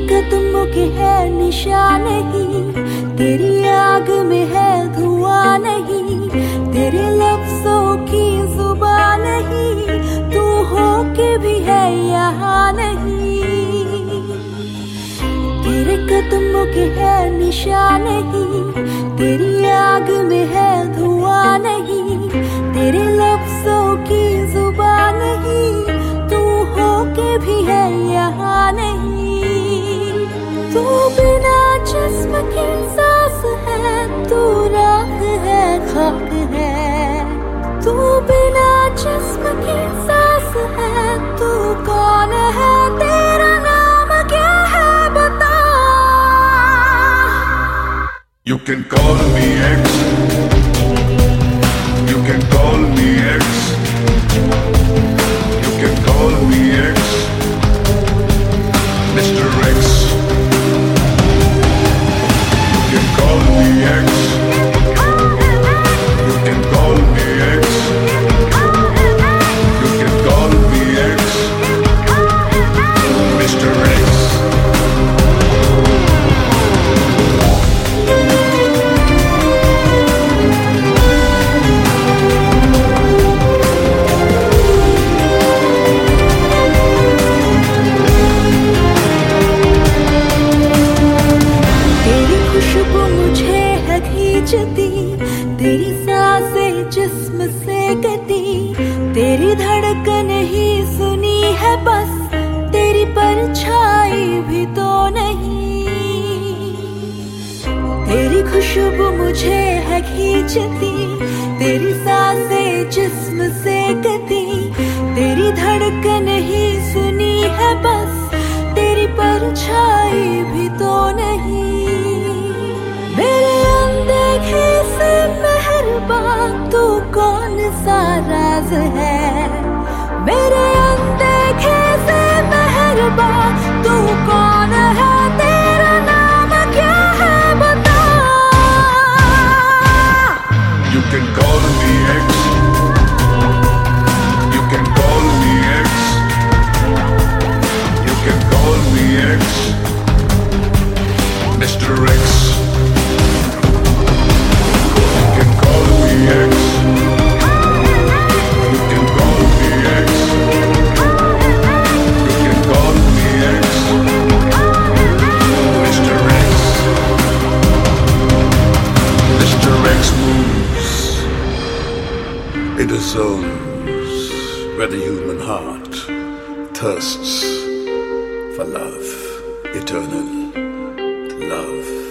कदमों के है निशान नहीं, तेरी आग में है धुआं नहीं, तेरे लफ्जों की जुबान नहीं, तू हो के भी है यहाँ नहीं। तेरे कदमों के है निशान नहीं, तेरी आग में है धुआं नहीं, तेरे लफ्जों की जुबान नहीं, तू हो के भी है यहाँ नहीं। तू बिना जिस्म के सांस है, तू राख है खाक है, तू बिना जिस्म के सांस है, तू कौन है, तेरा नाम क्या है बता। You can call me X, you can call me X, you can call me X, Mr. X. You can call me X, you can call me X, you can call me X, Mr. X. तेरी सांसें जिस्म से कटी, तेरी धड़कन ही सुनी है बस, तेरी परछाई भी तो नहीं। तेरी खुशबू मुझे है खींचती, तेरी सांसें जिस्म से कटी, तेरी धड़कन ही सुनी है बस, तेरी परछाई भी तो नहीं। मेरे अनदेखे से मेहरबान तू कौन सा राज है, मेरे अनदेखे से मेहरबान तू कौन है, तेरा नाम क्या है बता। You can call me X, you can call me X, you can call me X, Mr. X. X. You can call me X. You can call me X. Mr. X. Mr. X moves into zones where the human heart thirsts for love, eternal love.